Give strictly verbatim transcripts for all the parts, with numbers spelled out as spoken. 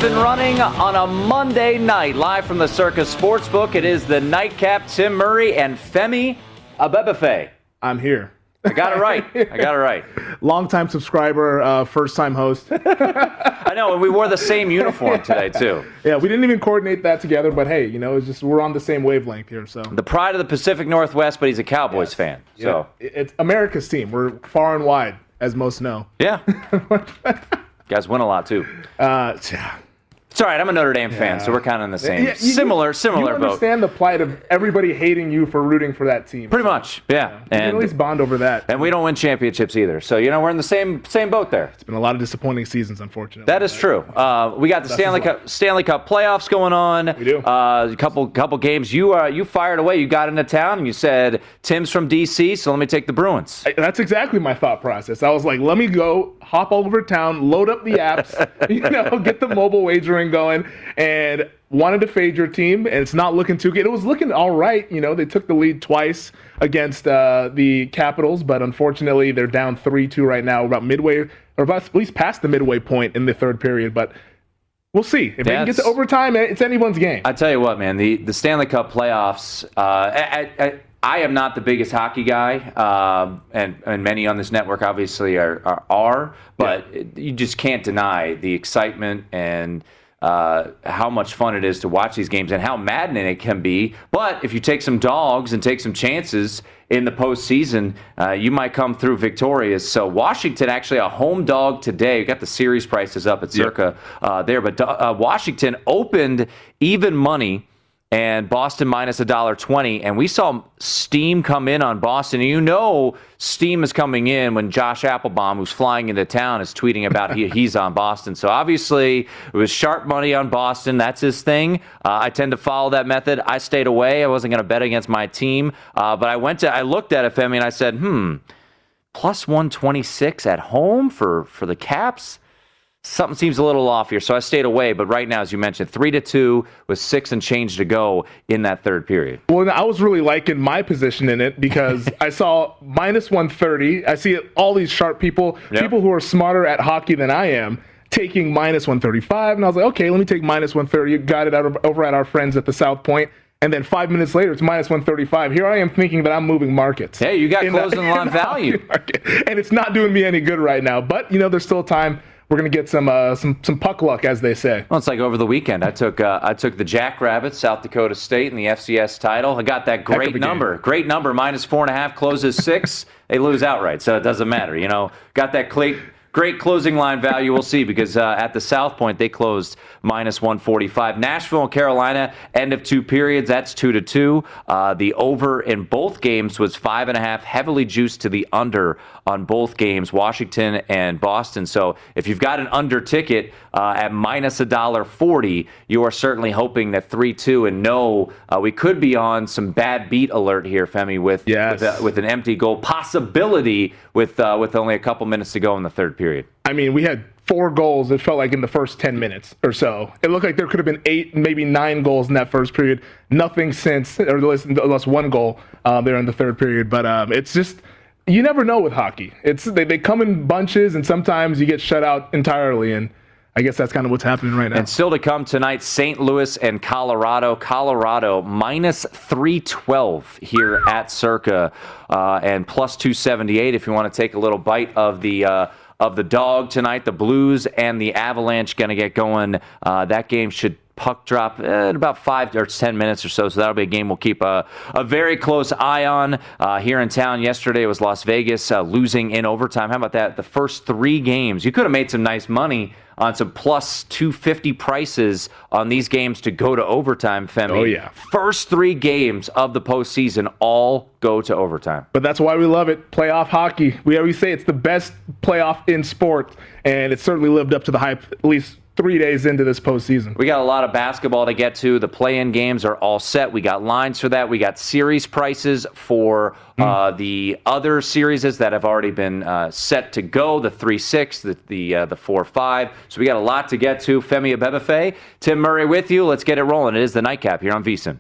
off and running on a Monday night, live from the Circa Sportsbook. It is the Nightcap, Tim Murray and Femi Abebefe. I'm here. I got it right. I got it right. Long-time subscriber, uh, first-time host. I know, and we wore the same uniform today, too. Yeah, we didn't even coordinate that together, but hey, you know, it's just we're on the same wavelength here. So the pride of the Pacific Northwest, but he's a Cowboys yes. fan. Yeah. So It's America's team. We're far and wide, as most know. Yeah. You guys win a lot, too. Uh, yeah. It's all right. I'm a Notre Dame fan, Yeah. so we're kind of in the same, Yeah, you, similar, similar you boat. understand the plight of everybody hating you for rooting for that team. Pretty much, yeah. Yeah. You can And at least bond over that. and we don't win championships either, so you know we're in the same same boat there. It's been a lot of disappointing seasons, unfortunately. That is true. Uh, we got the Stanley is life. Cup Stanley Cup playoffs going on. We do. Uh, a couple couple games. You uh, you fired away. You got into town and you said Tim's from D C, so let me take the Bruins. I- That's exactly my thought process. I was like, let me go, hop all over town, load up the apps, you know, get the mobile wagering going, and wanted to fade your team, and it's not looking too good. It was looking all right. You know, they took the lead twice against uh, the Capitals, but unfortunately they're down three two right now, about midway, or about at least past the midway point in the third period, but we'll see. If they can get to overtime, it's anyone's game. I tell you what, man, the, the Stanley Cup playoffs, uh, I, I, I am not the biggest hockey guy, um, and, and many on this network obviously are, are, are but Yeah. you just can't deny the excitement and uh, how much fun it is to watch these games and how maddening it can be. But if you take some dogs and take some chances in the postseason, uh, you might come through victorious. So Washington actually a home dog today. We got the series prices up at Circa uh, there, but uh, Washington opened even money. And Boston minus one dollar twenty, and we saw steam come in on Boston. And you know steam is coming in when Josh Applebaum, who's flying into town, is tweeting about he, he's on Boston. So obviously it was sharp money on Boston. That's his thing. Uh, I tend to follow that method. I stayed away. I wasn't going to bet against my team. Uh, but I went to, I looked at it, Femi, and I said, hmm, plus one twenty-six at home for, for the Caps? Something seems a little off here, so I stayed away. But right now, as you mentioned, three to two with six and change to go in that third period. Well, I was really liking my position in it because I saw minus one thirty. I see all these sharp people, Yep. people who are smarter at hockey than I am, taking minus one thirty-five. And I was like, okay, let me take minus one thirty. Got it out of, over at our friends at the South Point. And then five minutes later, it's minus one thirty-five. Here I am thinking that I'm moving markets. Hey, you got in closing the- line in the value. hockey market. And it's not doing me any good right now. But, you know, there's still time. We're going to get some uh, some some puck luck, as they say. Well, it's like over the weekend. I took uh, I took the Jackrabbits, South Dakota State, in the F C S title. I got that great a number. game. Great number, minus four and a half, closes six. They lose outright, so it doesn't matter. You know, got that cl- great closing line value. We'll see, because uh, at the South Point, they closed minus one forty-five. Nashville and Carolina, end of two periods. That's two to two. Uh, the over in both games was five and a half, heavily juiced to the under on both games, Washington and Boston. So if you've got an under ticket uh, at minus one dollar forty, you are certainly hoping that three two, and no, uh, we could be on some bad beat alert here, Femi, with Yes. with, a, with an empty goal possibility with uh, with only a couple minutes to go in the third period. I mean, we had four goals, it felt like, in the first ten minutes or so. It looked like there could have been eight, maybe nine goals in that first period. Nothing since, or unless, unless one goal um, there in the third period. But um, it's just, you never know with hockey. It's they, they come in bunches, and sometimes you get shut out entirely. And I guess that's kind of what's happening right now. And still to come tonight, Saint Louis and Colorado. Colorado minus three twelve here at Circa, uh, and plus two seventy-eight if you want to take a little bite of the uh, of the dog tonight. The Blues and the Avalanche going to get going. Uh, that game should puck drop in about five or ten minutes or so, so that'll be a game we'll keep a, a very close eye on. Uh, here in town yesterday, it was Las Vegas uh, losing in overtime. How about that? The first three games, you could have made some nice money on some plus two fifty prices on these games to go to overtime, Femi. Oh, yeah. First three games of the postseason all go to overtime. But that's why we love it. Playoff hockey. We always say it's the best playoff in sport, and it certainly lived up to the hype, at least three days into this postseason. We got a lot of basketball to get to. The play-in games are all set. We got lines for that. We got series prices for uh, mm. the other series that have already been uh, set to go, the three six, the the, uh, the four five. So we got a lot to get to. Femi Abebefe, Tim Murray with you. Let's get it rolling. It is the Nightcap here on VSiN.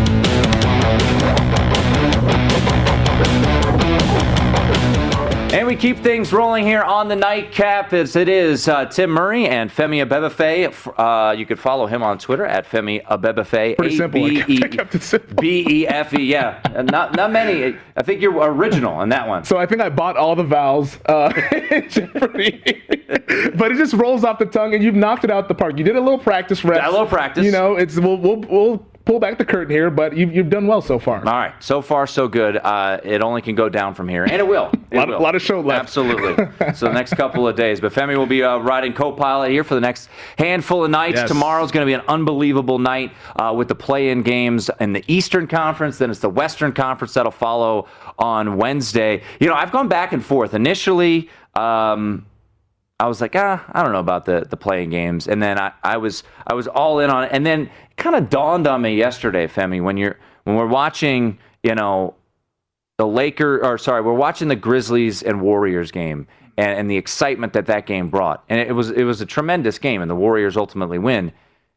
And we we keep things rolling here on the Nightcap as it is uh, Tim Murray and Femi Abebefe. Uh, you could follow him on Twitter at Femi Abebefe. Pretty simple. I kept it simple. B E F E, yeah. Not not many. I think you're original on that one. So I think I bought all the vowels uh, in Jeopardy. But it just rolls off the tongue, and you've knocked it out the park. You did a little practice reps. A little practice. You know, it's we'll we'll, we'll pull back the curtain here, but you've, you've done well so far. All right. So far, so good. Uh, it only can go down from here, and it will. It a lot, will. Of, lot of show left. Absolutely. So the next couple of days. But Femi will be uh, riding co-pilot here for the next handful of nights. Yes. Tomorrow's going to be an unbelievable night uh, with the play-in games in the Eastern Conference. Then it's the Western Conference that'll follow on Wednesday. You know, I've gone back and forth. Initially, um, I was like, ah, I don't know about the the playing games, and then I, I was I was all in on it, and then it kind of dawned on me yesterday, Femi, when you're when we're watching, you know, the Lakers, or sorry, we're watching the Grizzlies and Warriors game, and, and the excitement that that game brought, and it was it was a tremendous game, and the Warriors ultimately win.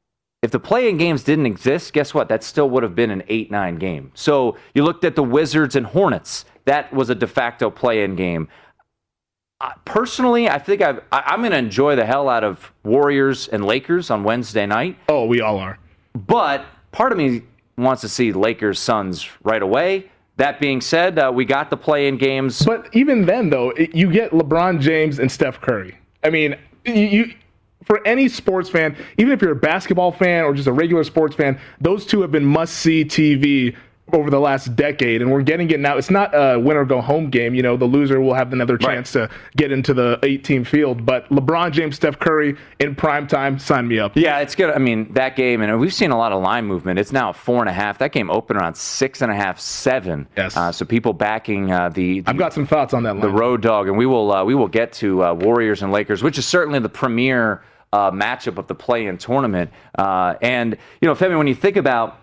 If the play-in games didn't exist, guess what? That still would have been an eight nine game. So you looked at the Wizards and Hornets. That was a de facto play-in game. Uh, personally, I think I've, I, I'm going to enjoy the hell out of Warriors and Lakers on Wednesday night. Oh, we all are. But part of me wants to see Lakers Suns right away. That being said, uh, we got the play-in games. But even then, though, it, you get LeBron James and Steph Curry. I mean, you, you for any sports fan, even if you're a basketball fan or just a regular sports fan, those two have been must-see T V over the last decade, and we're getting it now. It's not a win-or-go-home game. You know, the loser will have another chance right. to get into the eight-team field. But LeBron James, Steph Curry in prime time, sign me up. Yeah, it's good. I mean, that game, and we've seen a lot of line movement. It's now four and a half. That game opened around six and a half, seven. Yes. Uh, so people backing uh, the, the. I've got some thoughts on that line. The road dog, and we will uh, we will get to uh, Warriors and Lakers, which is certainly the premier uh, matchup of the play-in tournament. Uh, and you know, Femi, when you think about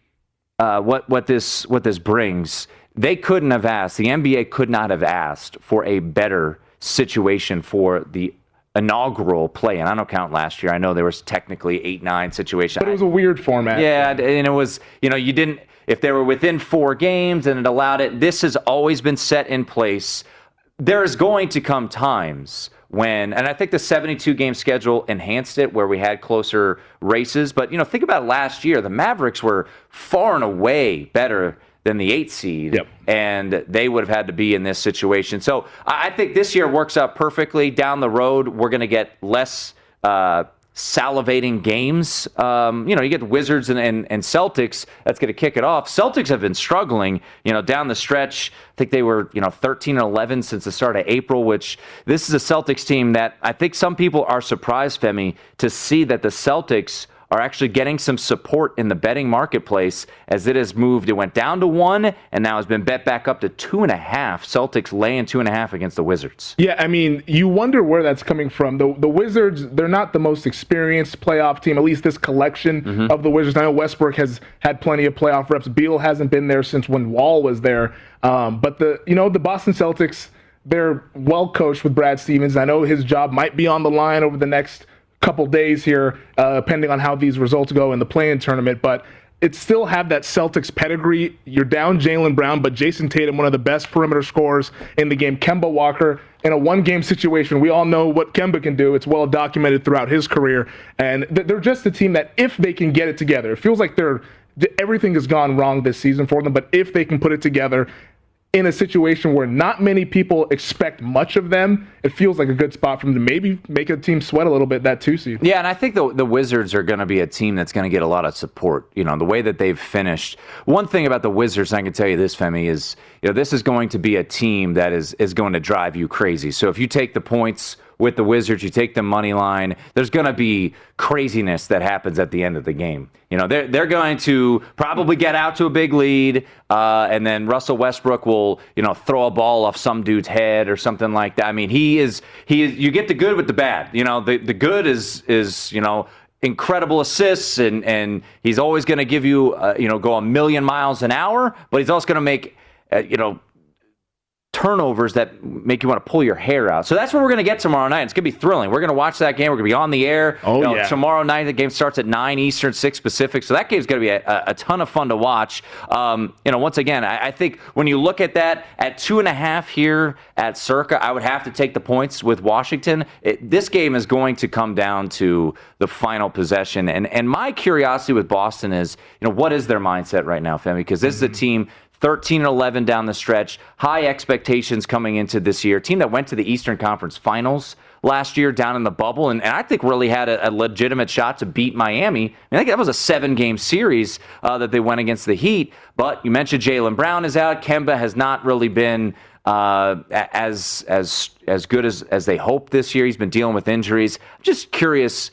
Uh, what what this what this brings, they couldn't have asked. The N B A could not have asked for a better situation for the inaugural play. And I don't count last year. I know there was technically eight nine situation, but it was a weird format. Yeah, and it was, you know, you didn't, if they were within four games and it allowed it. This has always been set in place. There is going to come times when, and I think the seventy-two game schedule enhanced it, where we had closer races. But, you know, think about last year. The Mavericks were far and away better than the eight seed, yep. and they would have had to be in this situation. So I think this year works out perfectly. Down the road, we're going to get less uh, salivating games. Um, you know, you get the Wizards and, and, and Celtics. That's going to kick it off. Celtics have been struggling, you know, down the stretch. I think they were, you know, thirteen and eleven since the start of April, which this is a Celtics team that I think some people are surprised, Femi, to see that the Celtics are actually getting some support in the betting marketplace as it has moved. It went down to one and now has been bet back up to two and a half. Celtics laying two and a half against the Wizards. Yeah, I mean, you wonder where that's coming from. The the Wizards, they're not the most experienced playoff team, at least this collection mm-hmm. of the Wizards. I know Westbrook has had plenty of playoff reps. Beal hasn't been there since when Wall was there. Um, but the you know, the Boston Celtics, they're well coached with Brad Stevens. I know his job might be on the line over the next couple days here, uh, depending on how these results go in the play-in tournament, but it still have that Celtics pedigree. You're down Jaylen Brown, but Jason Tatum, one of the best perimeter scorers in the game. Kemba Walker, in a one-game situation, we all know what Kemba can do. It's well documented throughout his career, and they're just a team that if they can get it together, it feels like they're everything has gone wrong this season for them, but if they can put it together in a situation where not many people expect much of them, it feels like a good spot for them to maybe make a team sweat a little bit, that two seed. Yeah, and I think the the Wizards are going to be a team that's going to get a lot of support. You know, the way that they've finished. One thing about the Wizards, I can tell you this, Femi, is you know this is going to be a team that is is going to drive you crazy. So if you take the points with the Wizards, you take the money line, there's going to be craziness that happens at the end of the game. You know, they're, they're going to probably get out to a big lead, uh, and then Russell Westbrook will, you know, throw a ball off some dude's head or something like that. I mean, he is, he is, you get the good with the bad. You know, the, the good is, is, you know, incredible assists, and, and he's always going to give you, uh, you know, go a million miles an hour, but he's also going to make, uh, you know, turnovers that make you want to pull your hair out. So that's what we're going to get tomorrow night. It's going to be thrilling. We're going to watch that game. We're going to be on the air. Oh, you know, yeah. Tomorrow night, the game starts at nine Eastern, six Pacific. So that game's going to be a, a ton of fun to watch. Um, you know, once again, I, I think when you look at that, at two and a half here at Circa, I would have to take the points with Washington. It, this game is going to come down to the final possession. And, and my curiosity with Boston is, you know, what is their mindset right now, Femi? Because this is a team thirteen and eleven down the stretch, high expectations coming into this year. Team that went to the Eastern Conference Finals last year down in the bubble, and, and I think really had a, a legitimate shot to beat Miami. I, mean, I think that was a seven-game series uh, that they went against the Heat. But you mentioned Jaylen Brown is out. Kemba has not really been uh, as as as good as, as they hoped this year. He's been dealing with injuries. I'm just curious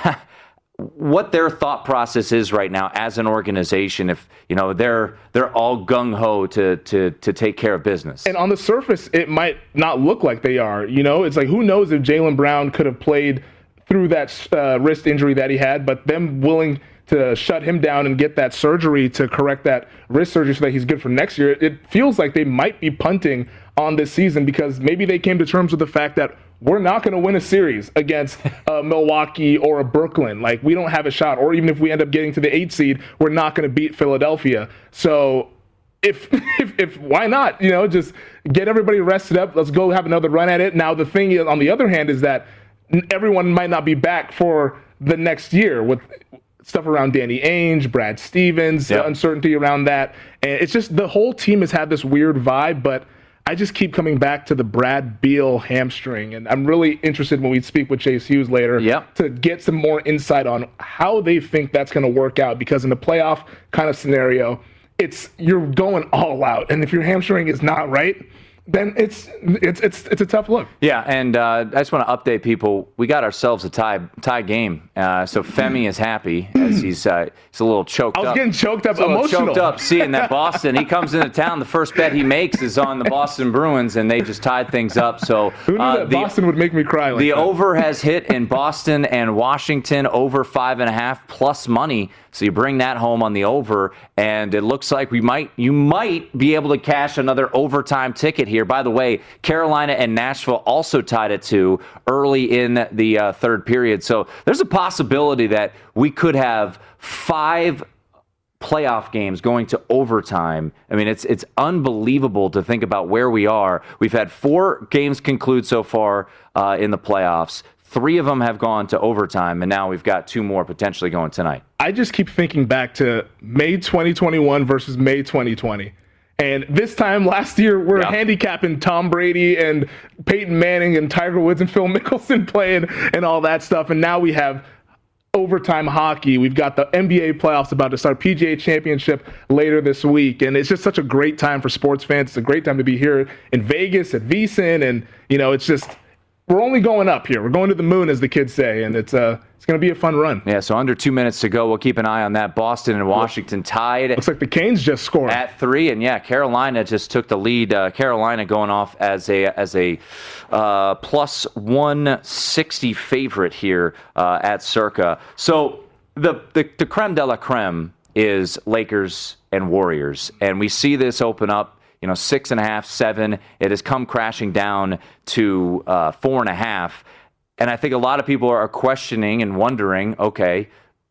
what their thought process is right now as an organization, if you know they're they're all gung-ho to to to take care of business. And on the surface, it might not look like they are. You know, it's like, who knows if Jaylen Brown could have played through that uh, wrist injury that he had, but them willing to shut him down and get that surgery to correct that wrist surgery so that he's good for next year, it feels like they might be punting on this season, because maybe they came to terms with the fact that we're not going to win a series against uh, Milwaukee or a Brooklyn. Like, we don't have a shot. Or even if we end up getting to the eight seed, we're not going to beat Philadelphia. So if, if, if, why not? You know, just get everybody rested up. Let's go have another run at it. Now, the thing is, on the other hand, is that everyone might not be back for the next year with stuff around Danny Ainge, Brad Stevens, yep. the uncertainty around that. And it's just the whole team has had this weird vibe, but I just keep coming back to the Brad Beal hamstring, and I'm really interested when we speak with Chase Hughes later yep. to get some more insight on how they think that's going to work out, because in the playoff kind of scenario, it's you're going all out, and if your hamstring is not right, then it's it's it's it's a tough look. Yeah, and uh, I just want to update people. We got ourselves a tie tie game. Uh, so Femi is happy as he's uh, he's a little choked up. I was up. getting choked up, he's a little emotional. choked up seeing that Boston. He comes into town. The first bet he makes is on the Boston Bruins, and they just tied things up. So who knew uh, that the, Boston would make me cry like the that? over has hit in Boston and Washington, over five and a half plus money. So you bring that home on the over, and it looks like we might you might be able to cash another overtime ticket here. By the way, Carolina and Nashville also tied at two early in the uh, third period. So there's a possibility that we could have five playoff games going to overtime. I mean, it's it's unbelievable to think about where we are. We've had four games conclude so far uh, in the playoffs. Three of them have gone to overtime, and now we've got two more potentially going tonight. I just keep thinking back to May twenty twenty-one versus May twenty twenty. And this time last year, we're yeah. handicapping Tom Brady and Peyton Manning and Tiger Woods and Phil Mickelson playing and all that stuff. And now we have overtime hockey. We've got the N B A playoffs about to start, P G A Championship later this week. And it's just such a great time for sports fans. It's a great time to be here in Vegas at VSiN. And, you know, it's just, we're only going up here. We're going to the moon, as the kids say. And it's uh, it's going to be a fun run. Yeah, so under two minutes to go. We'll keep an eye on that. Boston and Washington tied. Looks like the Canes just scored. At three. And, yeah, Carolina just took the lead. Uh, Carolina going off as a as a uh, plus one sixty favorite here uh, at Circa. So the, the, the creme de la creme is Lakers and Warriors. And we see this open up. You know, six and a half, seven. It has come crashing down to uh, four and a half. And I think a lot of people are questioning and wondering, okay,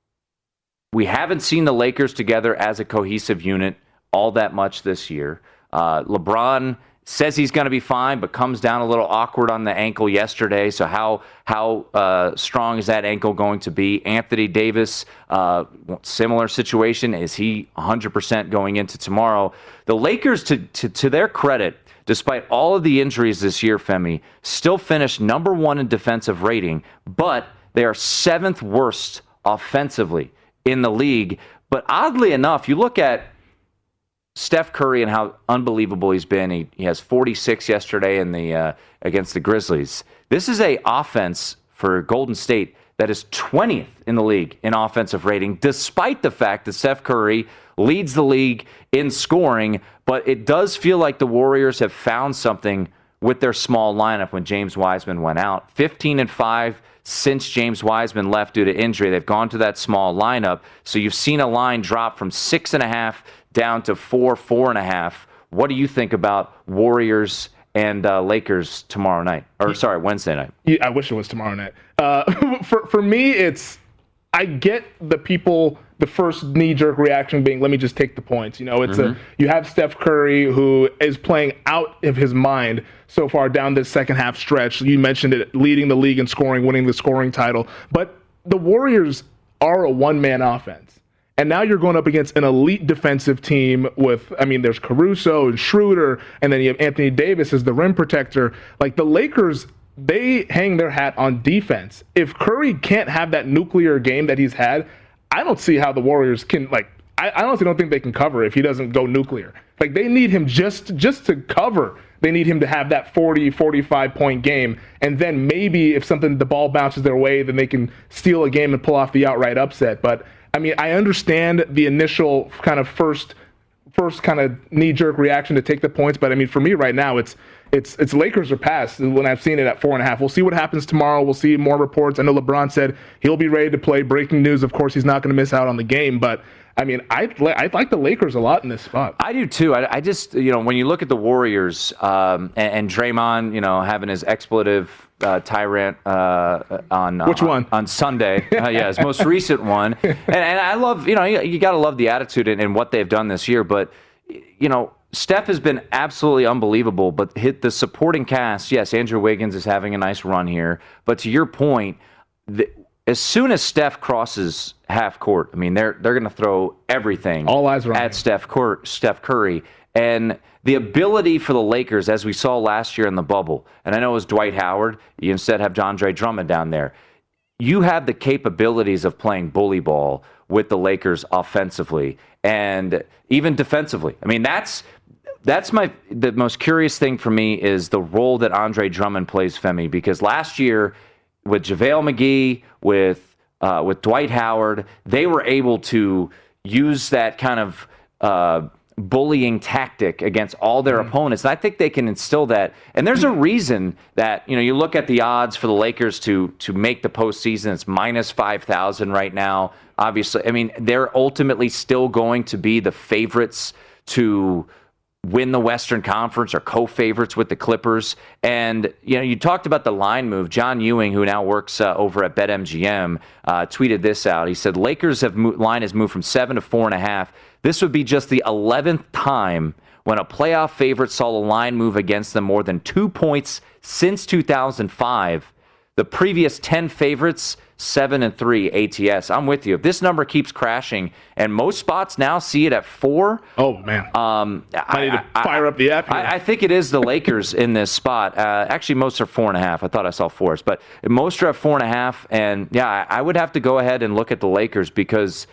we haven't seen the Lakers together as a cohesive unit all that much this year. Uh, LeBron says he's going to be fine, but comes down a little awkward on the ankle yesterday. So how how uh, strong is that ankle going to be? Anthony Davis, uh, similar situation. Is he one hundred percent going into tomorrow? The Lakers, to, to to their credit, despite all of the injuries this year, Femi, still finished number one in defensive rating, but they are seventh worst offensively in the league. But oddly enough, you look at Steph Curry and how unbelievable he's been. He, he has forty-six yesterday in the uh, against the Grizzlies. This is a offense for Golden State that is twentieth in the league in offensive rating, despite the fact that Steph Curry leads the league in scoring. But it does feel like the Warriors have found something with their small lineup when James Wiseman went out. fifteen and five since James Wiseman left due to injury. They've gone to that small lineup. So you've seen a line drop from six and a half down to four, four and a half. What do you think about Warriors and uh, Lakers tomorrow night. Or, sorry, Wednesday night. Yeah, I wish it was tomorrow night. Uh, for, for me, it's, I get the people, the first knee-jerk reaction being, let me just take the points. You know, it's mm-hmm. a, you have Steph Curry, who is playing out of his mind so far down this second half stretch. You mentioned it, leading the league in scoring, winning the scoring title. But the Warriors are a one-man offense. And now you're going up against an elite defensive team with, I mean, there's Caruso and Schroeder, and then you have Anthony Davis as the rim protector. Like, the Lakers, they hang their hat on defense. If Curry can't have that nuclear game that he's had, I don't see how the Warriors can, like, I, I honestly don't think they can cover if he doesn't go nuclear. Like, they need him just, just to cover. They need him to have that forty, forty-five point game. And then maybe if something, the ball bounces their way, then they can steal a game and pull off the outright upset. But I mean, I understand the initial kind of first, first kind of knee-jerk reaction to take the points, but I mean, for me right now, it's it's it's Lakers or pass when I've seen it at four and a half. We'll see what happens tomorrow. We'll see more reports. I know LeBron said he'll be ready to play. Breaking news, of course, he's not going to miss out on the game, but I mean, I I like the Lakers a lot in this spot. I do too. I, I just, you know, when you look at the Warriors um, and, and Draymond, you know, having his expletive uh, tyrant uh, on which uh, one on, on Sunday, uh, yeah, his most recent one, and, and I love, you know, you, you got to love the attitude and, and what they've done this year. But you know, Steph has been absolutely unbelievable. But hit the supporting cast. Yes, Andrew Wiggins is having a nice run here. But to your point, the, as soon as Steph crosses half court, I mean, they're they're going to throw everything all eyes are at Steph, Cur- Steph Curry. And the ability for the Lakers, as we saw last year in the bubble, and I know it was Dwight Howard, you instead have Andre Drummond down there. You have the capabilities of playing bully ball with the Lakers offensively and even defensively. I mean, that's that's my the most curious thing for me is the role that Andre Drummond plays, Femi, because last year with JaVale McGee, with uh, with Dwight Howard, they were able to use that kind of uh, bullying tactic against all their mm-hmm. opponents. And I think they can instill that. And there's a reason that, you know, you look at the odds for the Lakers to to make the postseason. It's minus five thousand right now. Obviously, I mean, they're ultimately still going to be the favorites to win the Western Conference or co-favorites with the Clippers. And, you know, you talked about the line move. John Ewing, who now works uh, over at BetMGM, uh, tweeted this out. He said, Lakers have mo- line has moved from seven to four and a half. This would be just the eleventh time when a playoff favorite saw the line move against them more than two points since two thousand five. The previous ten favorites, seven and three A T S. I'm with you. If this number keeps crashing, and most spots now see it at four. Oh man! Um, I, I need to fire I, up the app here. I, I think it is the Lakers in this spot. Uh, actually, most are four and a half. I thought I saw fours, but most are at four and a half. And yeah, I, I would have to go ahead and look at the Lakers because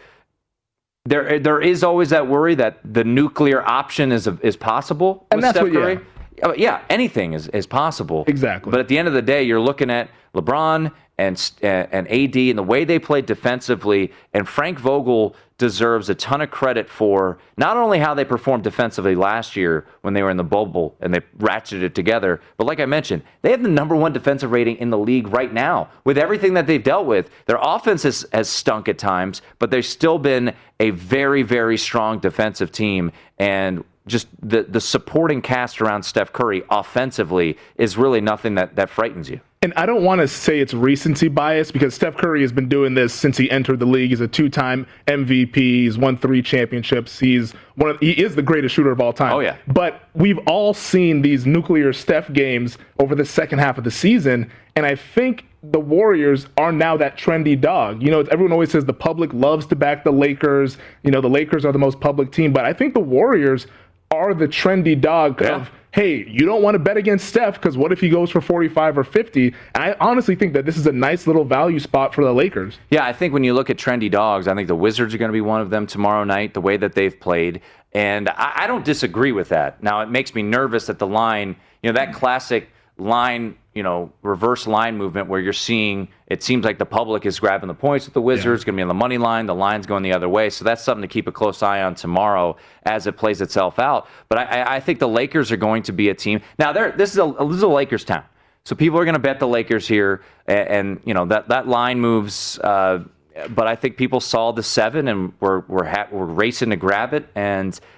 there there is always that worry that the nuclear option is is possible and with that's Steph what, Curry. Yeah. Yeah, anything is, is possible. Exactly. But at the end of the day, you're looking at LeBron and and A D and the way they played defensively. And Frank Vogel deserves a ton of credit for not only how they performed defensively last year when they were in the bubble and they ratcheted it together, but like I mentioned, they have the number one defensive rating in the league right now with everything that they've dealt with. Their offense has, has stunk at times, but they've still been a very, very strong defensive team. And just the, the supporting cast around Steph Curry offensively is really nothing that, that frightens you. And I don't want to say it's recency bias because Steph Curry has been doing this since he entered the league. He's a two-time M V P. He's won three championships. He's one of he is the greatest shooter of all time. Oh, yeah. But we've all seen these nuclear Steph games over the second half of the season, and I think the Warriors are now that trendy dog. You know, everyone always says the public loves to back the Lakers. You know, the Lakers are the most public team, but I think the Warriors are the trendy dog yeah. of, hey, you don't want to bet against Steph because what if he goes for forty-five or fifty? And I honestly think that this is a nice little value spot for the Lakers. Yeah, I think when you look at trendy dogs, I think the Wizards are going to be one of them tomorrow night, the way that they've played. And I, I don't disagree with that. Now, it makes me nervous that the line, you know, that classic line, you know, reverse line movement where you're seeing, it seems like the public is grabbing the points with the Wizards, yeah. going to be on the money line, the line's going the other way. So that's something to keep a close eye on tomorrow as it plays itself out. But I, I think the Lakers are going to be a team. Now, this is a this is a Lakers town. So people are going to bet the Lakers here, and, and you know, that, that line moves. Uh, but I think people saw the seven and were were, ha- were racing to grab it. And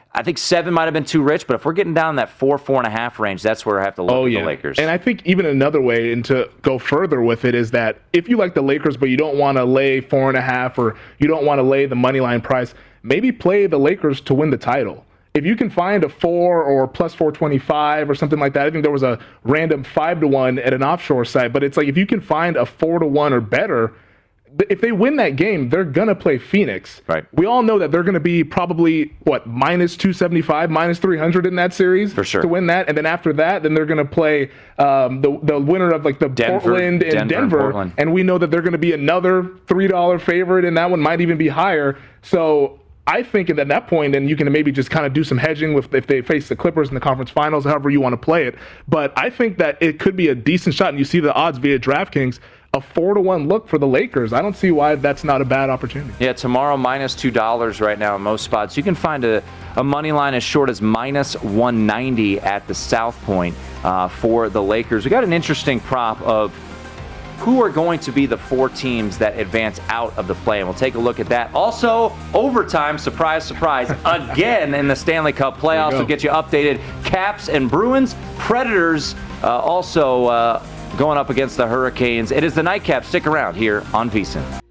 I think seven might have been too rich, but if we're getting down in that four, four and a half range, that's where I have to look oh, at yeah. the Lakers. And I think even another way, and to go further with it, is that if you like the Lakers, but you don't want to lay four and a half, or you don't want to lay the money line price, maybe play the Lakers to win the title. If you can find a four or plus four twenty-five or something like that, I think there was a random five to one at an offshore site, but it's like if you can find a four to one or better, if they win that game, they're going to play Phoenix. Right. We all know that they're going to be probably, what, minus two seventy-five, minus three hundred in that series For sure. to win that. And then after that, then they're going to play um, the the winner of like the Denver, Portland and Denver, Denver. and Portland. And we know that they're going to be another three dollar favorite, and that one might even be higher. So I think at that point, then you can maybe just kind of do some hedging with if they face the Clippers in the conference finals, however you want to play it. But I think that it could be a decent shot, and you see the odds via DraftKings, a four to one look for the Lakers. I don't see why that's not a bad opportunity. Yeah, tomorrow minus two dollars right now in most spots. You can find a, a money line as short as minus one ninety at the South Point uh, for the Lakers. We got an interesting prop of who are going to be the four teams that advance out of the play, and we'll take a look at that. Also, overtime, surprise, surprise, again in the Stanley Cup playoffs. We'll get you updated. Caps and Bruins, Predators uh, also uh, going up against the Hurricanes. It is the Nightcap. Stick around here on VSiN.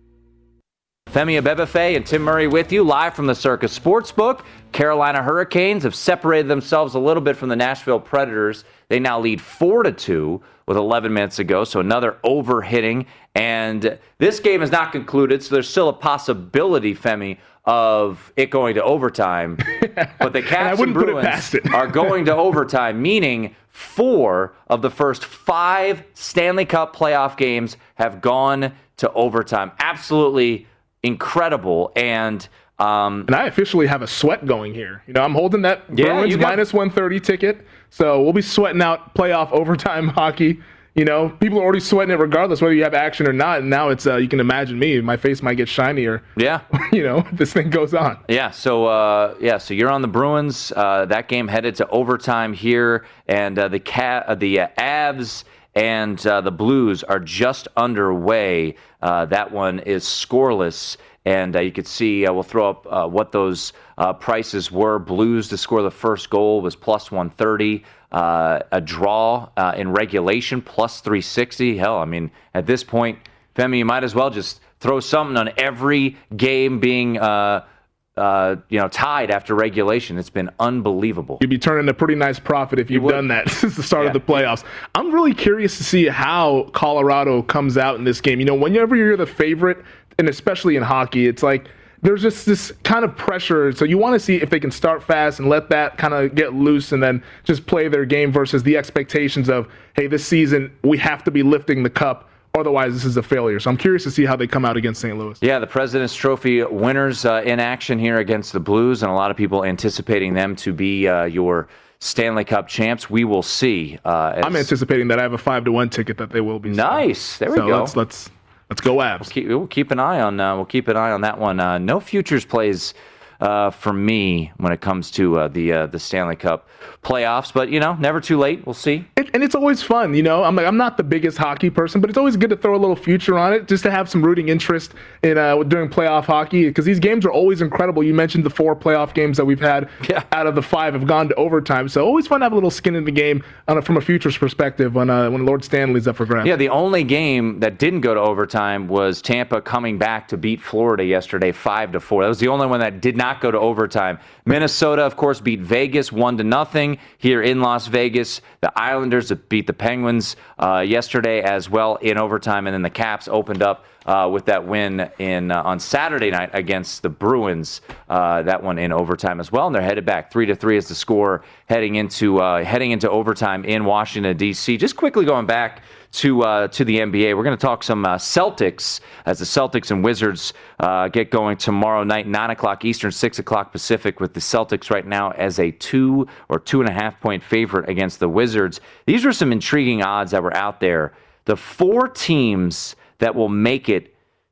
Femi Abebefe and Tim Murray with you live from the Circus Sportsbook. Carolina Hurricanes have separated themselves a little bit from the Nashville Predators. They now lead four to two with eleven minutes to go, so another over-hitting. And this game is not concluded, so there's still a possibility, Femi, of it going to overtime. But the Caps and, and Bruins are going to overtime, meaning four of the first five Stanley Cup playoff games have gone to overtime. Absolutely incredible. And um, and I officially have a sweat going here. You know, I'm holding that yeah, Bruins got, minus one thirty ticket, so we'll be sweating out playoff overtime hockey. You know, people are already sweating it regardless whether you have action or not. And now it's, uh, you can imagine me, my face might get shinier. Yeah. You know, this thing goes on. Yeah. So, uh, yeah. So you're on the Bruins. Uh, that game headed to overtime here, and uh, the cat, uh, the uh, Avs and uh, the Blues are just underway. Uh, that one is scoreless. And uh, you could see, uh, we'll throw up uh, what those uh, prices were. Blues to score the first goal was plus one thirty. Uh, a draw uh, in regulation, plus three sixty. Hell, I mean, at this point, Femi, you might as well just throw something on every game being uh, uh, you know, tied after regulation. It's been unbelievable. You'd be turning a pretty nice profit if you've you done that since the start yeah. of the playoffs. I'm really curious to see how Colorado comes out in this game. You know, whenever you're the favorite, and especially in hockey, it's like there's just this kind of pressure. So you want to see if they can start fast and let that kind of get loose and then just play their game versus the expectations of, hey, this season we have to be lifting the cup. Otherwise, this is a failure. So I'm curious to see how they come out against Saint Louis. Yeah, the President's Trophy winners uh, in action here against the Blues, and a lot of people anticipating them to be uh, your Stanley Cup champs. We will see. Uh, as... I'm anticipating that I have a five to one ticket that they will be. Nice. There we so go. Let's, let's let's go Avs. We'll keep, we'll keep an eye on. Uh, we'll keep an eye on that one. Uh, no futures plays uh, for me when it comes to uh, the uh, the Stanley Cup playoffs, but you know, never too late. We'll see. It, and it's always fun, you know. I'm like, I'm not the biggest hockey person, but it's always good to throw a little future on it, just to have some rooting interest in uh, during playoff hockey, because these games are always incredible. You mentioned the four playoff games that we've had yeah. out of the five have gone to overtime, so always fun to have a little skin in the game on a, from a futures perspective when uh, when Lord Stanley's up for grabs. Yeah, the only game that didn't go to overtime was Tampa coming back to beat Florida yesterday, five to four. That was the only one that did not go to overtime. Minnesota, of course, beat Vegas one to nothing here in Las Vegas. The Islanders beat the Penguins uh, yesterday as well in overtime, and then the Caps opened up uh, with that win in uh, on Saturday night against the Bruins. Uh, that one in overtime as well, and they're headed back three to three is the score heading into uh, heading into overtime in Washington D C. Just quickly going back to uh, to the N B A, we're going to talk some uh, Celtics as the Celtics and Wizards uh, get going tomorrow night, nine o'clock Eastern, six o'clock Pacific, with the Celtics right now as a two or two and a half point favorite against the Wizards. These were some intriguing odds that were out there. The four teams that will make it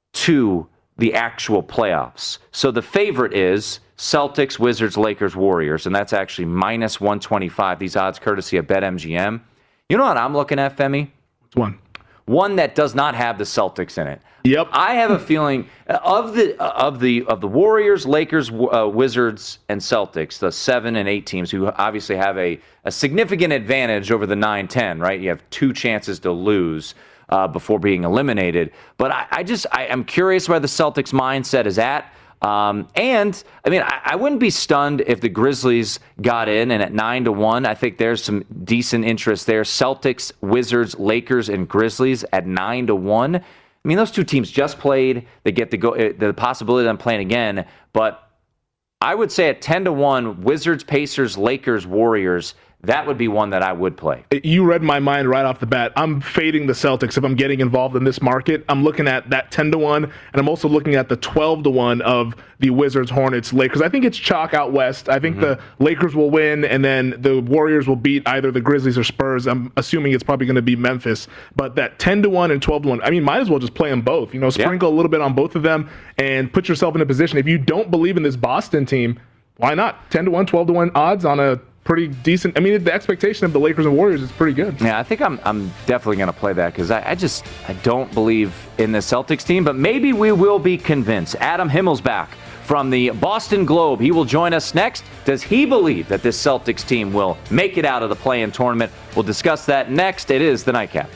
to the actual playoffs. So the favorite is Celtics, Wizards, Lakers, Warriors, and that's actually minus one twenty-five. These odds courtesy of BetMGM. You know what I'm looking at, Femi? One. one that does not have the Celtics in it. Yep. I have a feeling of the of the of the Warriors, Lakers, uh, Wizards, and Celtics, the seven and eight teams who obviously have a, a significant advantage over the nine ten, right? You have two chances to lose uh, before being eliminated. But I, I just I am curious where the Celtics mindset is at. Um, and I mean, I, I wouldn't be stunned if the Grizzlies got in and at nine to one, I think there's some decent interest there. Celtics, Wizards, Lakers, and Grizzlies at nine to one. I mean, those two teams just played. They get the go, the possibility of them playing again. But I would say at ten to one, Wizards, Pacers, Lakers, Warriors. That would be one that I would play. You read my mind right off the bat. I'm fading the Celtics if I'm getting involved in this market. I'm looking at that ten to one, and I'm also looking at the twelve to one of the Wizards, Hornets, Lakers. I think it's chalk out west. I think mm-hmm. the Lakers will win, and then the Warriors will beat either the Grizzlies or Spurs. I'm assuming it's probably going to be Memphis. But that ten to one and twelve to one, I mean, might as well just play them both. You know, sprinkle yeah. a little bit on both of them and put yourself in a position. If you don't believe in this Boston team, why not? ten to one, twelve to one odds on a pretty decent. I mean, the expectation of the Lakers and Warriors is pretty good. Yeah, I think I'm I'm definitely going to play that because I, I just I don't believe in the Celtics team, but maybe we will be convinced. Adam Himmelsbach from the Boston Globe. He will join us next. Does he believe that this Celtics team will make it out of the play-in tournament? We'll discuss that next. It is the Nightcap.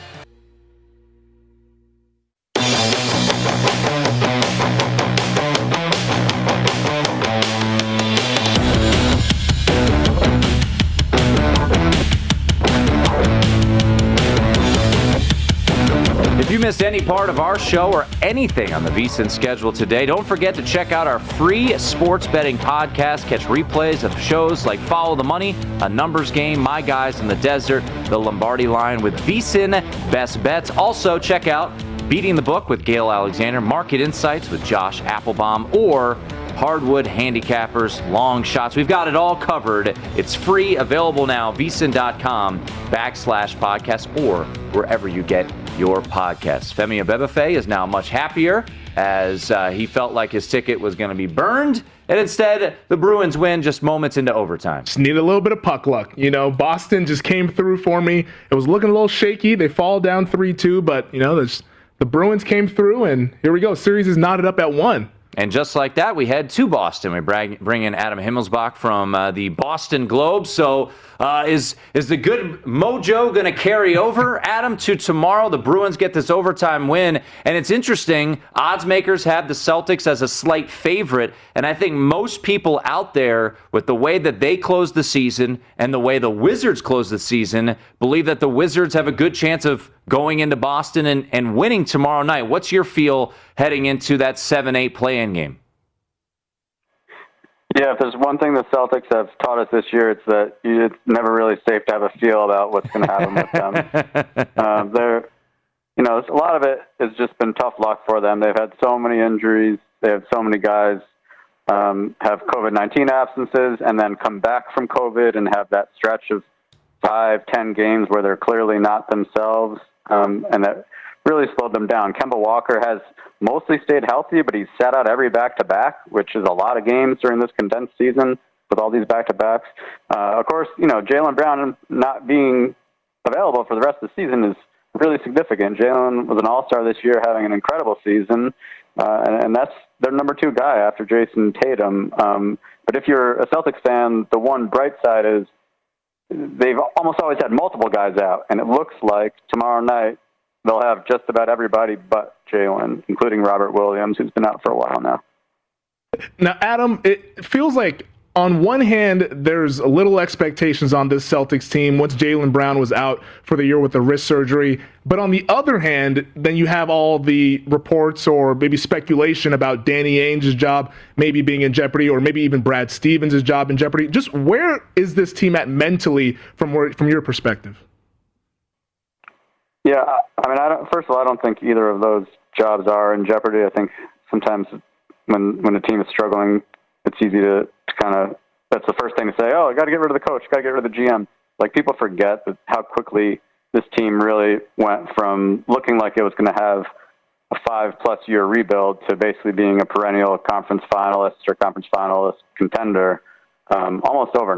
If you missed any part of our show or anything on the VSiN schedule today, don't forget to check out our free sports betting podcast. Catch replays of shows like Follow the Money, A Numbers Game, My Guys in the Desert, The Lombardi Line with VSiN Best Bets. Also, check out Beating the Book with Gail Alexander, Market Insights with Josh Applebaum, or Hardwood Handicappers, Long Shots. We've got it all covered. It's free, available now, vsin.com backslash podcast, or wherever you get your podcasts. Femi Abebefe is now much happier as uh, he felt like his ticket was going to be burned. And instead, the Bruins win just moments into overtime. Just need a little bit of puck luck. You know, Boston just came through for me. It was looking a little shaky. They fall down three two, but, you know, there's, the Bruins came through, and here we go. Series is knotted up at one. And just like that, we head to Boston. We brag, bring in Adam Himmelsbach from uh, the Boston Globe. So uh, is is the good mojo going to carry over, Adam, to tomorrow? The Bruins get this overtime win. And it's interesting, odds makers have the Celtics as a slight favorite. And I think most people out there, with the way that they closed the season and the way the Wizards closed the season, believe that the Wizards have a good chance of going into Boston and, and winning tomorrow night. What's your feel heading into that seven eight play-in game? Yeah, if there's one thing the Celtics have taught us this year, it's that it's never really safe to have a feel about what's going to happen with them. um, they're, you know, a lot of it has just been tough luck for them. They've had so many injuries. They have so many guys um, have covid nineteen absences and then come back from COVID and have that stretch of five, ten games where they're clearly not themselves. Um, and that really slowed them down. Kemba Walker has mostly stayed healthy, but he's sat out every back-to-back, which is a lot of games during this condensed season with all these back-to-backs. Uh, of course, you know, Jaylen Brown not being available for the rest of the season is really significant. Jaylen was an all-star this year, having an incredible season, uh, and, and that's their number two guy after Jason Tatum. Um, but if you're a Celtics fan, the one bright side is they've almost always had multiple guys out, and it looks like tomorrow night they'll have just about everybody but Jaylen, including Robert Williams, who's been out for a while now. Now, Adam, it feels like on one hand, there's little expectations on this Celtics team once Jaylen Brown was out for the year with the wrist surgery. But on the other hand, then you have all the reports or maybe speculation about Danny Ainge's job maybe being in jeopardy, or maybe even Brad Stevens' job in jeopardy. Just where is this team at mentally from where, from your perspective? Yeah, I mean, I don't, first of all, I don't think either of those jobs are in jeopardy. I think sometimes when when a team is struggling, it's easy to, to kind of, that's the first thing to say, oh, I got to get rid of the coach, got to get rid of the G M. Like, people forget that how quickly this team really went from looking like it was going to have a five-plus year rebuild to basically being a perennial conference finalist or conference finalist contender um, almost overnight.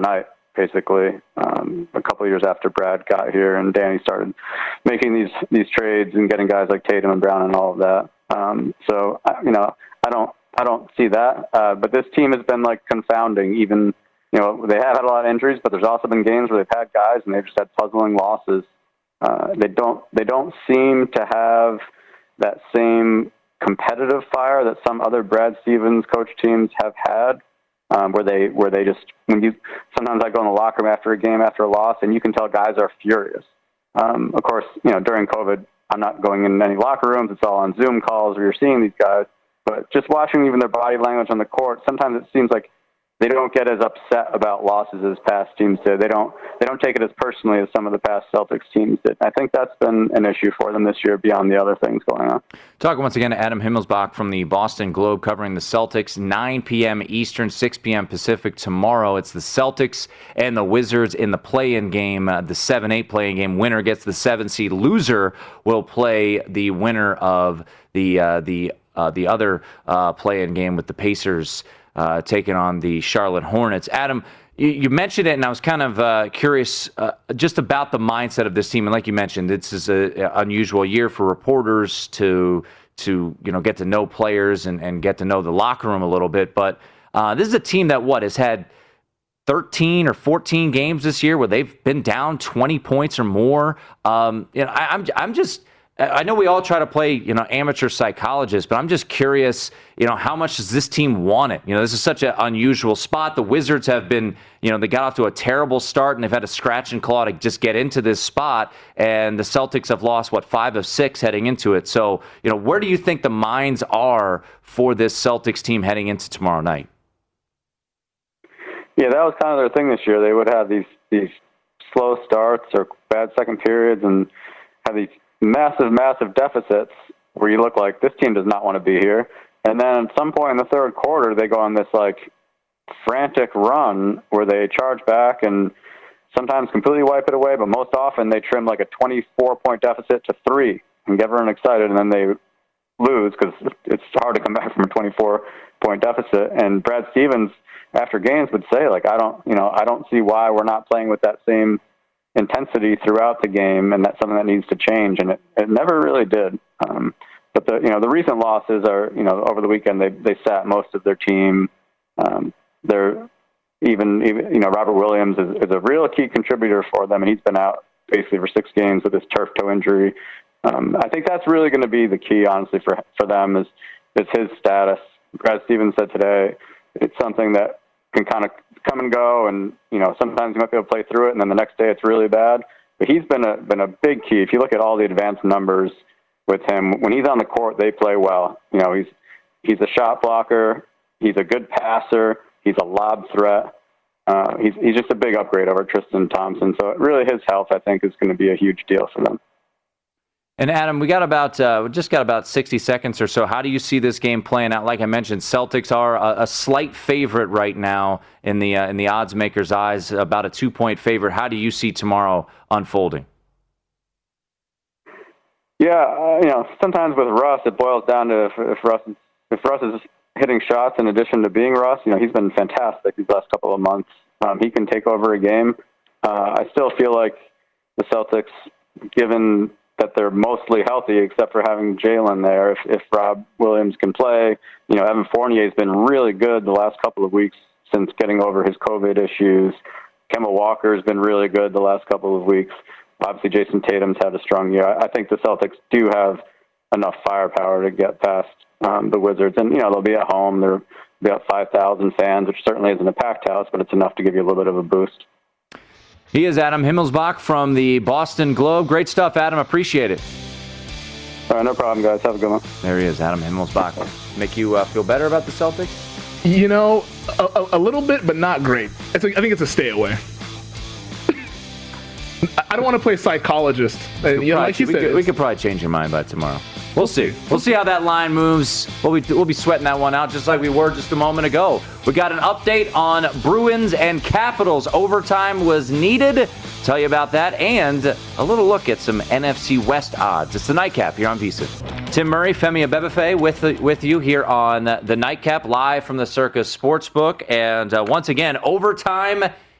basically, um, a couple of years after Brad got here and Danny started making these these trades and getting guys like Tatum and Brown and all of that. Um, so, you know, I don't I don't see that. Uh, but this team has been, like, confounding. Even, you know, they have had a lot of injuries, but there's also been games where they've had guys and they've just had puzzling losses. Uh, they don't they don't seem to have that same competitive fire that some other Brad Stevens coach teams have had, um, where they where they just when you sometimes I go in the locker room after a game after a loss and you can tell guys are furious. Um, of course, you know, during COVID, I'm not going in any locker rooms. It's all on Zoom calls where you're seeing these guys. But just watching even their body language on the court, sometimes it seems like they don't get as upset about losses as past teams did. They don't they don't take it as personally as some of the past Celtics teams did. I think that's been an issue for them this year beyond the other things going on. Talking once again to Adam Himmelsbach from the Boston Globe covering the Celtics, nine p.m. Eastern, six p.m. Pacific tomorrow. It's the Celtics and the Wizards in the play-in game, uh, the seven eight play-in game. Winner gets the seven seed. Loser will play the winner of the uh, the uh, the other uh, play-in game with the Pacers Uh, taking on the Charlotte Hornets. Adam, you, you mentioned it, and I was kind of uh, curious uh, just about the mindset of this team. And like you mentioned, this is an unusual year for reporters to to you know get to know players and, and get to know the locker room a little bit. But uh, this is a team that what has had thirteen or fourteen games this year where they've been down twenty points or more. Um, you know, I, I'm I'm just. I know we all try to play, you know, amateur psychologists, but I'm just curious, you know, how much does this team want it? You know, this is such an unusual spot. The Wizards have been, you know, they got off to a terrible start and they've had to scratch and claw to just get into this spot. And the Celtics have lost, what, five of six heading into it. So, you know, where do you think the minds are for this Celtics team heading into tomorrow night? Yeah, that was kind of their thing this year. They would have these, these slow starts or bad second periods and have these massive, massive deficits where you look like this team does not want to be here. And then at some point in the third quarter, they go on this like frantic run where they charge back and sometimes completely wipe it away, but most often they trim like a twenty-four point deficit to three and get everyone excited, and then they lose because it's hard to come back from a twenty-four point deficit. And Brad Stevens, after games, would say, like, I don't, you know, I don't see why we're not playing with that same intensity throughout the game, and that's something that needs to change, and it, it never really did. Um, but the you know the recent losses are you know over the weekend they they sat most of their team. Um, they're even even you know Robert Williams is, is a real key contributor for them, and he's been out basically for six games with his turf toe injury. Um, I think that's really going to be the key, honestly, for for them is is his status. Brad Stevens said today it's something that can kind of come and go, and you know sometimes you might be able to play through it, and then the next day it's really bad. But he's been a been a big key. If you look at all the advanced numbers with him, when he's on the court, they play well. You know, he's he's a shot blocker, he's a good passer, he's a lob threat. Uh, he's he's just a big upgrade over Tristan Thompson. So really, his health, I think, is going to be a huge deal for them. And Adam, we got about uh, we just got about sixty seconds or so. How do you see this game playing out? Like I mentioned, Celtics are a, a slight favorite right now in the uh, in the odds makers' eyes, about a two point favorite. How do you see tomorrow unfolding? Yeah, uh, you know, sometimes with Russ, it boils down to if, if Russ is, if Russ is hitting shots in addition to being Russ. You know, he's been fantastic these last couple of months. Um, he can take over a game. Uh, I still feel like the Celtics, given that they're mostly healthy except for having Jalen there. If, if Rob Williams can play, you know, Evan Fournier has been really good the last couple of weeks since getting over his COVID issues. Kemba Walker has been really good the last couple of weeks. Obviously, Jason Tatum's had a strong year. I think the Celtics do have enough firepower to get past um, the Wizards. And, you know, they'll be at home. They're about five thousand fans, which certainly isn't a packed house, but it's enough to give you a little bit of a boost. He is Adam Himmelsbach from the Boston Globe. Great stuff, Adam. Appreciate it. All right, no problem, guys. Have a good one. There he is, Adam Himmelsbach. Make you uh, feel better about the Celtics? You know, a, a little bit, but not great. It's a, I think it's a stay away. I don't want to play psychologist. You know, like you we, said, could, we could probably change your mind by tomorrow. We'll see. We'll see how that line moves. We'll be, we'll be sweating that one out just like we were just a moment ago. We got an update on Bruins and Capitals. Overtime was needed. Tell you about that and a little look at some N F C West odds. It's the Nightcap here on VSiN. Tim Murray, Femi Abebefe with with you here on the Nightcap live from the Circus Sportsbook. And uh, once again, overtime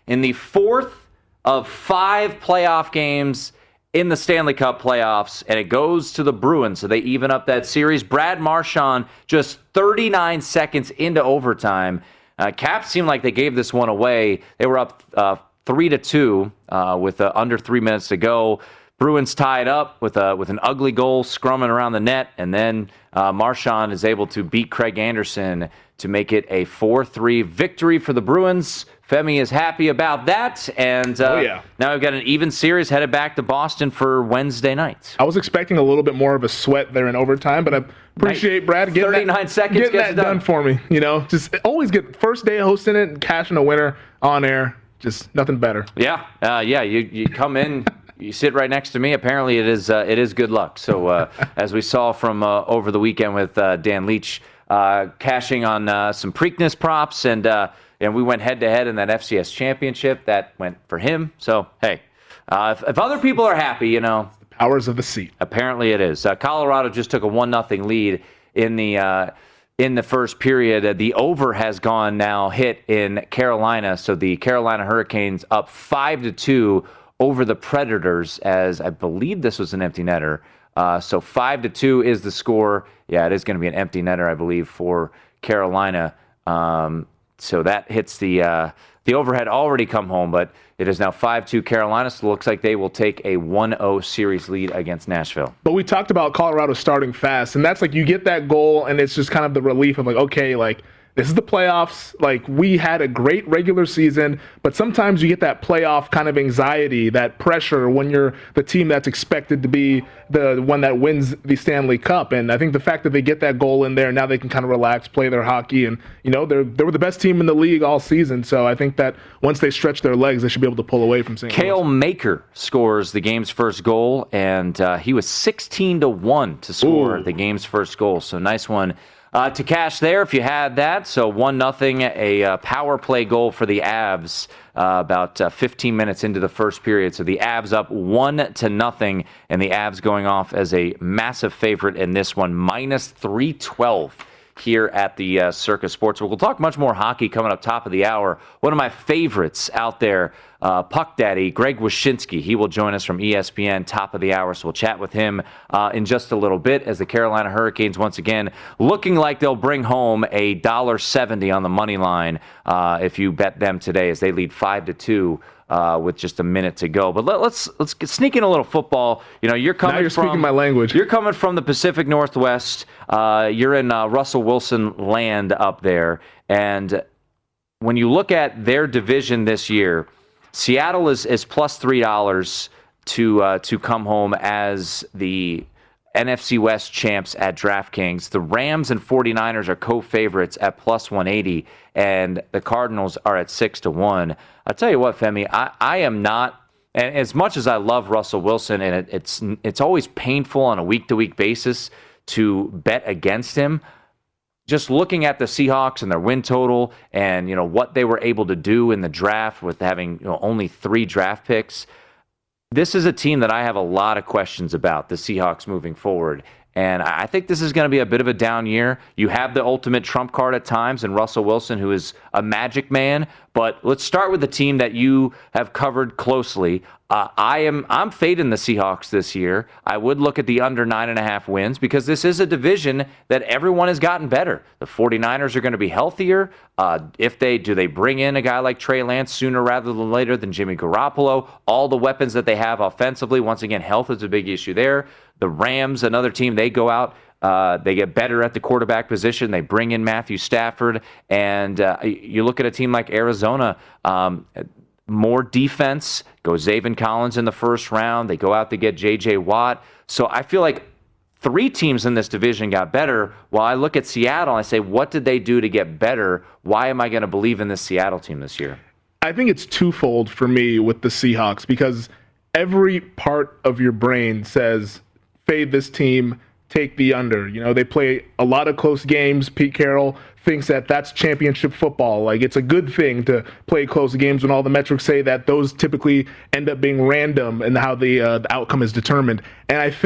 in the fourth of five playoff games in the Stanley Cup playoffs, and it goes to the Bruins, so they even up that series. Brad Marchand just thirty-nine seconds into overtime. Uh, Caps seemed like they gave this one away. They were up uh, three to two uh, with uh, under three minutes to go. Bruins tied up with a with an ugly goal scrumming around the net, and then uh, Marchand is able to beat Craig Anderson to make it a four three victory for the Bruins. Femi is happy about that, and uh, oh, yeah. now we've got an even series headed back to Boston for Wednesday night. I was expecting a little bit more of a sweat there in overtime, but I appreciate Brad getting thirty-nine that, seconds getting gets that done. done for me. You know, just always get first day hosting it and cashing a winner on air. Just nothing better. Yeah, uh, yeah. You you come in. You sit right next to me. Apparently, it is uh, it is good luck. So, uh, as we saw from uh, over the weekend with uh, Dan Leach uh, cashing on uh, some Preakness props, and uh, and we went head to head in that F C S championship. That went for him. So, hey, uh, if, if other people are happy, you know, The powers of the seat. Apparently, it is. Uh, Colorado just took a one nothing lead in the. Uh, In the first period. Uh, the over has gone now hit in Carolina, so the Carolina Hurricanes up five to two over the Predators, as I believe this was an empty netter. Uh, so five to two is the score. Yeah, it is going to be an empty netter, I believe, for Carolina. Um, so that hits the uh, the over had already come home, but it is now five two Carolina. So it looks like they will take a one oh series lead against Nashville. But we talked about Colorado starting fast, and that's like you get that goal, and it's just kind of the relief of like, okay, like this is the playoffs. Like we had a great regular season, but sometimes you get that playoff kind of anxiety, that pressure when you're the team that's expected to be the one that wins the Stanley Cup. And I think the fact that they get that goal in there, now they can kind of relax, play their hockey, and you know they're they were the best team in the league all season. So I think that once they stretch their legs, they should be able to pull away from Saint Cale Louis. Maker scores the game's first goal, and uh, he was sixteen to one to score Ooh. the game's first goal. So nice one. Uh, to cash there, if you had that, so one nothing, a uh, power play goal for the Avs uh, about uh, fifteen minutes into the first period. So the Avs up one to nothing, and the Avs going off as a massive favorite in this one, minus three twelve here at the uh, Circus Sportsbook. We'll talk much more hockey coming up top of the hour. One of my favorites out there, uh, Puck Daddy, Greg Wyshynski. He will join us from E S P N, top of the hour, so we'll chat with him uh, in just a little bit as the Carolina Hurricanes, once again, looking like they'll bring home a one dollar seventy on the money line uh, if you bet them today, as they lead five to two. Uh, with just a minute to go, but let, let's let's get, sneak in a little football. You know, you're coming. Now you're from, speaking my language. You're coming from the Pacific Northwest. Uh, you're in uh, Russell Wilson land up there, and when you look at their division this year, Seattle is is plus three dollars to uh, to come home as the N F C West champs at DraftKings. The Rams and 49ers are co-favorites at plus one eighty, and the Cardinals are at six to one. I'll tell you what, Femi, I, I am not, and as much as I love Russell Wilson, and it, it's it's always painful on a week-to-week basis to bet against him, just looking at the Seahawks and their win total and, you know, what they were able to do in the draft with having, you know, only three draft picks, this is a team that I have a lot of questions about, the Seahawks moving forward. And I think this is going to be a bit of a down year. You have the ultimate trump card at times in Russell Wilson, who is a magic man. But let's start with the team that you have covered closely. Uh, I am I'm fading the Seahawks this year. I would look at the under nine and a half wins because this is a division that everyone has gotten better. The 49ers are going to be healthier. Uh, if they do, they bring in a guy like Trey Lance sooner rather than later than Jimmy Garoppolo. All the weapons that they have offensively, once again, health is a big issue there. The Rams, another team, they go out. Uh, they get better at the quarterback position. They bring in Matthew Stafford. And uh, you look at a team like Arizona, um, more defense, go Zaven Collins in the first round. They go out to get J J Watt. So I feel like three teams in this division got better. While I look at Seattle, I say, what did they do to get better? Why am I going to believe in this Seattle team this year? I think it's twofold for me with the Seahawks because every part of your brain says, fade this team, take the under. You know, they play a lot of close games. Pete Carroll thinks that that's championship football. Like, it's a good thing to play close games when all the metrics say that those typically end up being random and how the, uh, the outcome is determined. And I think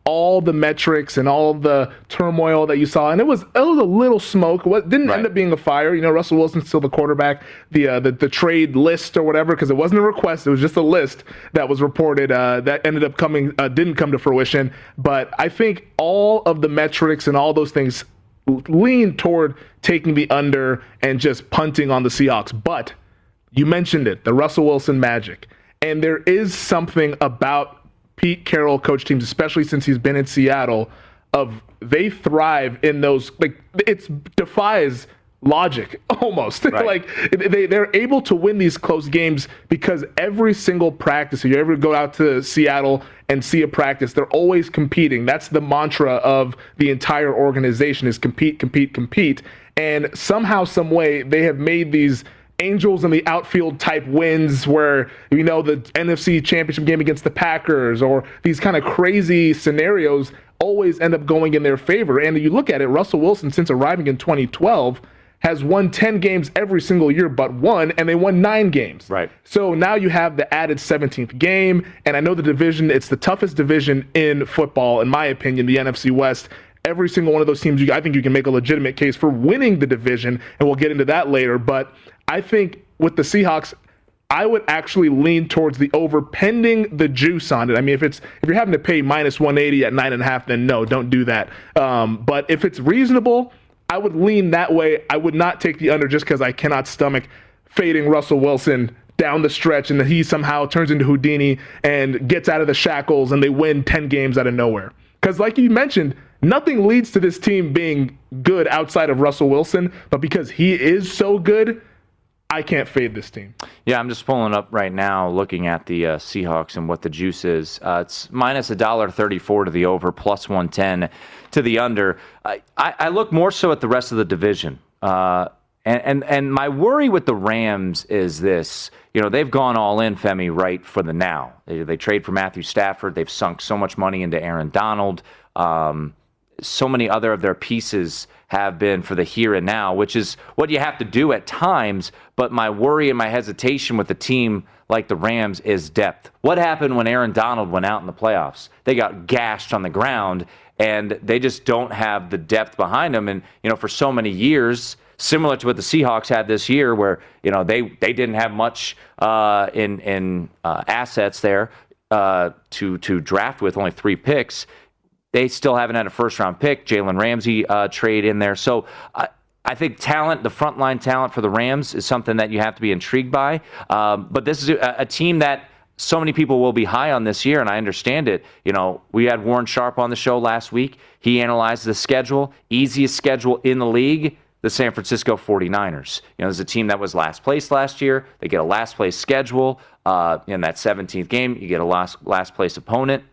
all the metrics and all the turmoil that you saw, and it was it was a little smoke. What didn't right. end up being a fire. You know, Russell Wilson's still the quarterback. The uh, the, the trade list or whatever, because it wasn't a request, it was just a list that was reported uh, that ended up coming uh, didn't come to fruition. But I think all of the metrics and all those things lean toward taking the under and just punting on the Seahawks. But you mentioned it, the Russell Wilson magic, and there is something about Pete Carroll coach teams, especially since he's been in Seattle, of they thrive in those, like, it defies logic almost. Right. Like they, they're able to win these close games because every single practice, if you ever go out to Seattle and see a practice, they're always competing. That's the mantra of the entire organization is compete, compete, compete. And somehow, some way, they have made these Angels in the outfield type wins where, you know, the N F C championship game against the Packers or these kind of crazy scenarios always end up going in their favor. And you look at it, Russell Wilson, since arriving in twenty twelve, has won ten games every single year but one, and they won nine games. Right. So now you have the added seventeenth game, and I know the division, it's the toughest division in football, in my opinion, the N F C West. Every single one of those teams, you, I think you can make a legitimate case for winning the division, and we'll get into that later. But I think with the Seahawks, I would actually lean towards the over, pending the juice on it. I mean, if it's if you're having to pay minus one eighty at nine and a half, then no, don't do that. Um, but if it's reasonable, I would lean that way. I would not take the under just because I cannot stomach fading Russell Wilson down the stretch and that he somehow turns into Houdini and gets out of the shackles and they win ten games out of nowhere. Because like you mentioned, nothing leads to this team being good outside of Russell Wilson, but because he is so good, I can't fade this team. Yeah, I'm just pulling up right now, looking at the uh, Seahawks and what the juice is. Uh, it's minus one dollar thirty-four to the over, plus one ten to the under. I, I, I look more so at the rest of the division. Uh, and, and, and my worry with the Rams is this. You know, they've gone all in, Femi, right, for the now. They, they trade for Matthew Stafford. They've sunk so much money into Aaron Donald. Um, so many other of their pieces have been for the here and now, which is what you have to do at times. But my worry and my hesitation with a team like the Rams is depth. What happened when Aaron Donald went out in the playoffs? They got gashed on the ground, and they just don't have the depth behind them. And, you know, for so many years, similar to what the Seahawks had this year, where, you know, they, they didn't have much uh, in, in uh, assets there uh, to, to draft with, only three picks. They still haven't had a first-round pick. Jalen Ramsey uh, trade in there. So uh, I think talent, the frontline talent for the Rams is something that you have to be intrigued by. Um, but this is a, a team that so many people will be high on this year, and I understand it. You know, we had Warren Sharp on the show last week. He analyzed the schedule. Easiest schedule in the league, the San Francisco forty-niners. You know, there's a team that was last place last year. They get a last-place schedule. Uh, in that seventeenth game, you get a last, last-place opponent.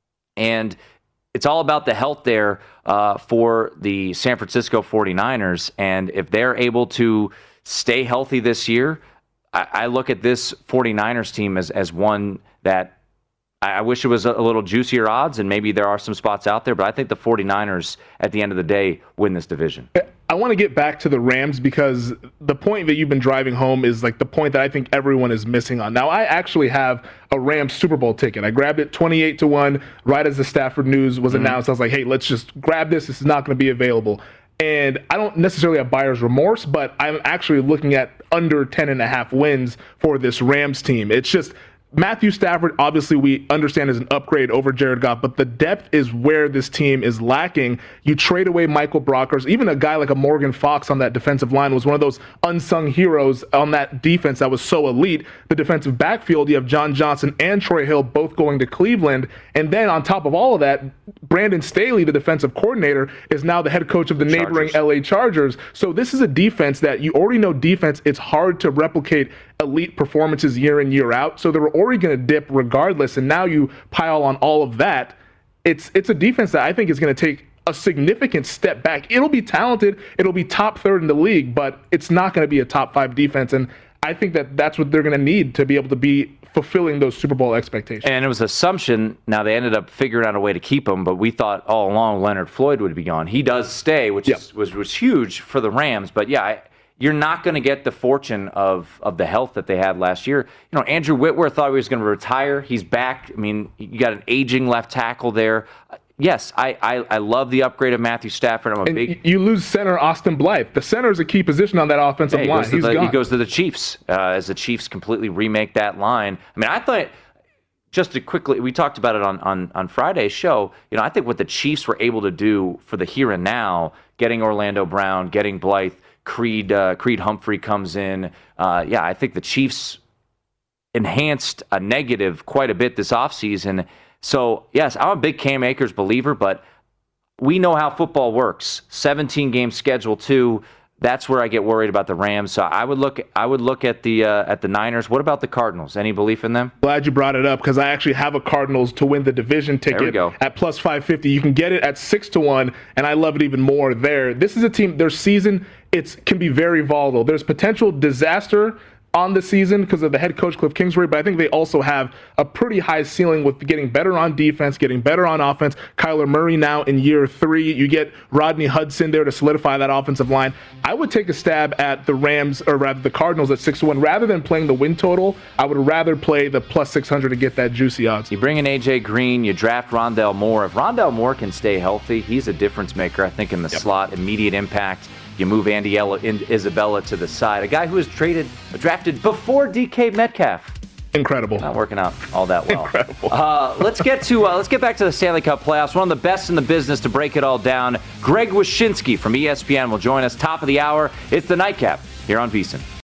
And it's all about the health there uh, for the San Francisco forty-niners. And if they're able to stay healthy this year, I, I look at this forty-niners team as, as one that I, I wish it was a, a little juicier odds, and maybe there are some spots out there, but I think the forty-niners, at the end of the day, win this division. I want to get back to the Rams because the point that you've been driving home is like the point that I think everyone is missing on. Now, I actually have a Rams Super Bowl ticket. I grabbed it twenty-eight to one right as the Stafford news was mm-hmm. announced. I was like, hey, let's just grab this. This is not going to be available. And I don't necessarily have buyer's remorse, but I'm actually looking at under ten and a half wins for this Rams team. It's just Matthew Stafford, obviously, we understand is an upgrade over Jared Goff, but the depth is where this team is lacking. You trade away Michael Brockers. Even a guy like a Morgan Fox on that defensive line was one of those unsung heroes on that defense that was so elite. The defensive backfield, you have John Johnson and Troy Hill both going to Cleveland. And then on top of all of that, Brandon Staley, the defensive coordinator, is now the head coach of the Chargers. Neighboring L A Chargers. So this is a defense that you already know defense, it's hard to replicate elite performances year in, year out. So they were already going to dip regardless. And now you pile on all of that. It's it's a defense that I think is going to take a significant step back. It'll be talented. It'll be top third in the league, but it's not going to be a top five defense. And I think that that's what they're going to need to be able to be fulfilling those Super Bowl expectations. And it was assumption. Now they ended up figuring out a way to keep him, but we thought all along Leonard Floyd would be gone. He does stay, which yep. is, was was huge for the Rams. But yeah, I, you're not going to get the fortune of of the health that they had last year. You know, Andrew Whitworth thought he was going to retire. He's back. I mean, you got an aging left tackle there. yes, I, I, I love the upgrade of Matthew Stafford. I'm a and big. You lose center Austin Blythe. The center is a key position on that offensive Yeah, he line. goes to He's the, gone. He goes to the Chiefs uh, as the Chiefs completely remake that line. I mean, I thought, just to quickly, we talked about it on, on, on Friday's show. You know, I think what the Chiefs were able to do for the here and now, getting Orlando Brown, getting Blythe, Creed, uh, Creed Humphrey comes in. Uh, yeah, I think the Chiefs enhanced a negative quite a bit this offseason. So, yes, I'm a big Cam Akers believer, but we know how football works. seventeen-game schedule, too. That's where I get worried about the Rams. So I would look I would look at the uh, at the Niners. What about the Cardinals? Any belief in them? Glad you brought it up because I actually have a Cardinals to win the division ticket There we go. at plus five fifty. You can get it at six to one, and I love it even more there. This is a team, their season, it's can be very volatile. There's potential disaster on the season because of the head coach, Cliff Kingsbury, but I think they also have a pretty high ceiling with getting better on defense, getting better on offense. Kyler Murray now in year three. You get Rodney Hudson there to solidify that offensive line. I would take a stab at the Rams, or rather the Cardinals at six to one. Rather than playing the win total, I would rather play the plus six hundred to get that juicy odds. You bring in A J Green, you draft Rondell Moore. If Rondell Moore can stay healthy, he's a difference maker, I think, in the Yep. slot, immediate impact. You move Andy Ella, Isabella to the side, a guy who was traded, drafted before D K Metcalf. Incredible. Not working out all that well. Incredible. Uh, let's get to uh, let's get back to the Stanley Cup playoffs. One of the best in the business to break it all down. Greg Wyshynski from E S P N will join us top of the hour. It's the Nightcap here on VSiN.